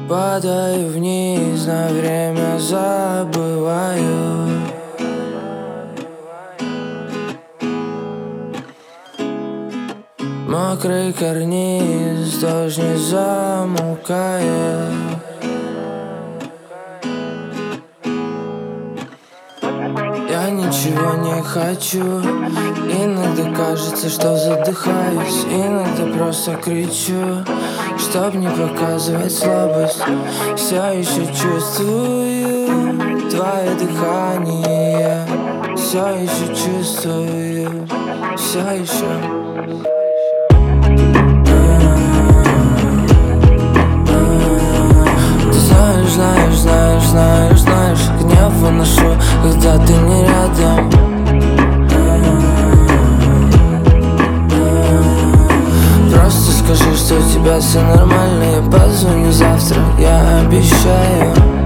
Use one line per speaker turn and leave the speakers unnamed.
Падаю вниз, на время забываю. Мокрый карниз, дождь не замолкает. Я ничего не хочу. Иногда кажется, что задыхаюсь. Иногда просто кричу, чтоб не показывать слабость. Все еще чувствую твое дыхание. Все еще чувствую. Все еще. Знаешь, гнев выношу, когда ты не рядом. Просто скажи, что у тебя все нормально. Я позвоню завтра, я обещаю.